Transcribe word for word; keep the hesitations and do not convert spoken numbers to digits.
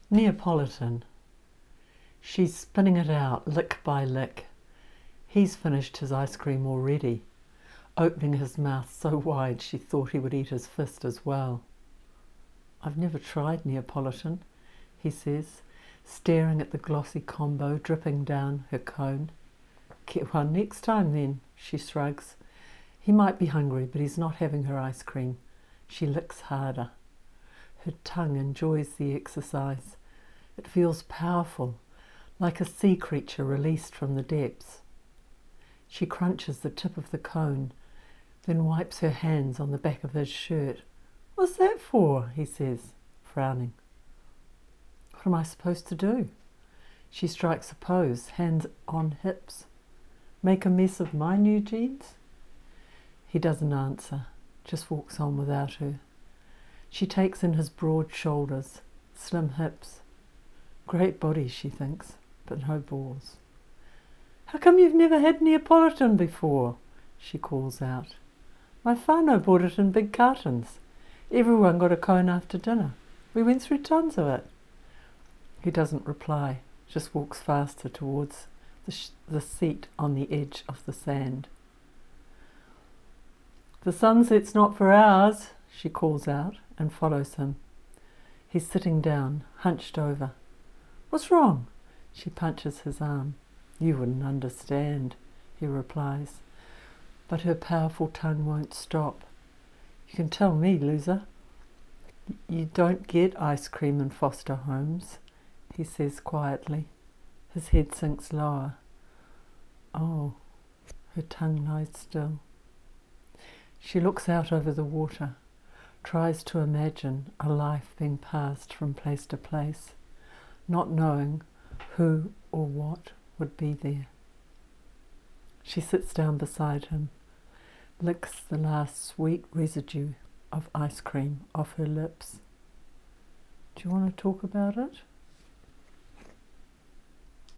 Neapolitan. She's spinning it out, lick by lick. He's finished his ice cream already, opening his mouth so wide she thought he would eat his fist as well. "I've never tried Neapolitan," he says, staring at the glossy combo dripping down her cone. "Get one next time then," she shrugs. He might be hungry, but he's not having her ice cream. She licks harder. Her tongue enjoys the exercise. It feels powerful, like a sea creature released from the depths. She crunches the tip of the cone, then wipes her hands on the back of his shirt. "What's that for?" he says, frowning. "What am I supposed to do?" She strikes a pose, hands on hips. "Make a mess of my new jeans?" He doesn't answer, just walks on without her. She takes in his broad shoulders, slim hips. Great body, she thinks, but no balls. "How come you've never had Neapolitan before?" she calls out. "My whānau bought it in big cartons. Everyone got a cone after dinner. We went through tons of it." He doesn't reply, just walks faster towards the, sh the seat on the edge of the sand. "The sunset's not for ours," she calls out and follows him. He's sitting down, hunched over. "What's wrong?" She punches his arm. "You wouldn't understand," he replies, but her powerful tongue won't stop. "You can tell me, loser." "You don't get ice cream in foster homes," he says quietly. His head sinks lower. "Oh." Her tongue lies still. She looks out over the water, tries to imagine a life being passed from place to place, not knowing who or what would be there. She sits down beside him, licks the last sweet residue of ice cream off her lips. "Do you want to talk about it?"